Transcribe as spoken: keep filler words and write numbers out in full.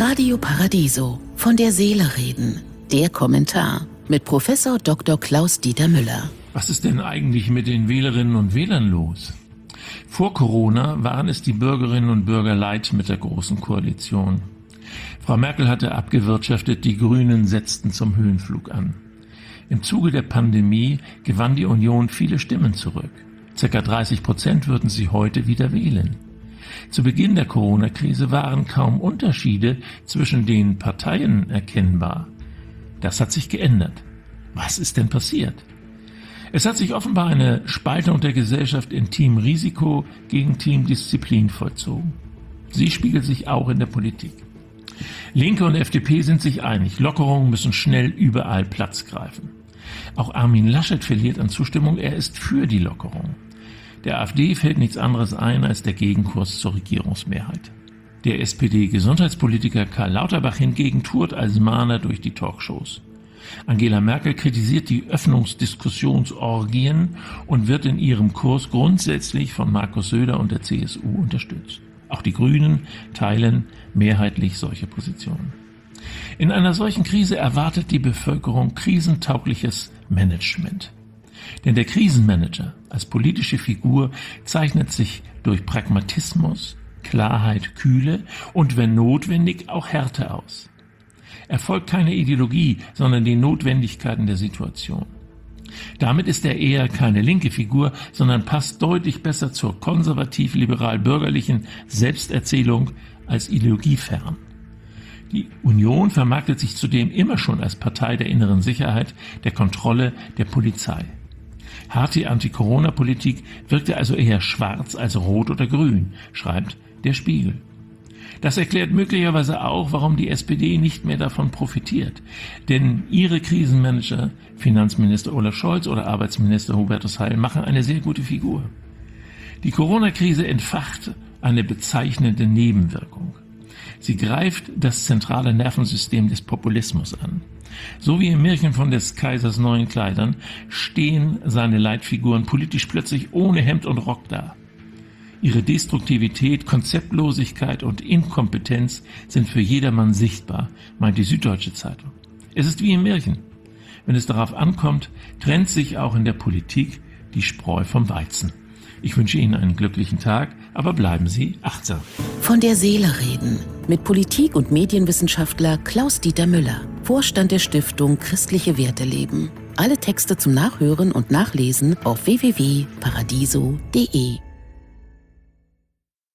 Radio Paradiso, von der Seele reden. Der Kommentar mit Professor Doktor Klaus-Dieter Müller. Was ist denn eigentlich mit den Wählerinnen und Wählern los? Vor Corona waren es die Bürgerinnen und Bürger leid mit der Großen Koalition. Frau Merkel hatte abgewirtschaftet, die Grünen setzten zum Höhenflug an. Im Zuge der Pandemie gewann die Union viele Stimmen zurück. Circa dreißig Prozent würden sie heute wieder wählen. Zu Beginn der Corona-Krise waren kaum Unterschiede zwischen den Parteien erkennbar. Das hat sich geändert. Was ist denn passiert? Es hat sich offenbar eine Spaltung der Gesellschaft in Team Risiko gegen Team Disziplin vollzogen. Sie spiegelt sich auch in der Politik. Linke und F D P sind sich einig, Lockerungen müssen schnell überall Platz greifen. Auch Armin Laschet verliert an Zustimmung, er ist für die Lockerung. Der AfD fällt nichts anderes ein als der Gegenkurs zur Regierungsmehrheit. Der S P D-Gesundheitspolitiker Karl Lauterbach hingegen tourt als Mahner durch die Talkshows. Angela Merkel kritisiert die Öffnungsdiskussionsorgien und wird in ihrem Kurs grundsätzlich von Markus Söder und der C S U unterstützt. Auch die Grünen teilen mehrheitlich solche Positionen. In einer solchen Krise erwartet die Bevölkerung krisentaugliches Management. Denn der Krisenmanager als politische Figur zeichnet sich durch Pragmatismus, Klarheit, Kühle und wenn notwendig auch Härte aus. Er folgt keine Ideologie, sondern den Notwendigkeiten der Situation. Damit ist er eher keine linke Figur, sondern passt deutlich besser zur konservativ-liberal-bürgerlichen Selbsterzählung als ideologiefern. Die Union vermarktet sich zudem immer schon als Partei der inneren Sicherheit, der Kontrolle, der Polizei. Harte Anti-Corona-Politik wirkte also eher schwarz als rot oder grün, schreibt der Spiegel. Das erklärt möglicherweise auch, warum die S P D nicht mehr davon profitiert. Denn ihre Krisenmanager, Finanzminister Olaf Scholz oder Arbeitsminister Hubertus Heil, machen eine sehr gute Figur. Die Corona-Krise entfacht eine bezeichnende Nebenwirkung. Sie greift das zentrale Nervensystem des Populismus an. So wie im Märchen von des Kaisers neuen Kleidern stehen seine Leitfiguren politisch plötzlich ohne Hemd und Rock da. Ihre Destruktivität, Konzeptlosigkeit und Inkompetenz sind für jedermann sichtbar, meint die Süddeutsche Zeitung. Es ist wie im Märchen. Wenn es darauf ankommt, trennt sich auch in der Politik die Spreu vom Weizen. Ich wünsche Ihnen einen glücklichen Tag, aber bleiben Sie achtsam. Von der Seele reden mit Politik- und Medienwissenschaftler Klaus-Dieter Müller, Vorstand der Stiftung Christliche Werte leben. Alle Texte zum Nachhören und Nachlesen auf w w w punkt paradiso punkt de.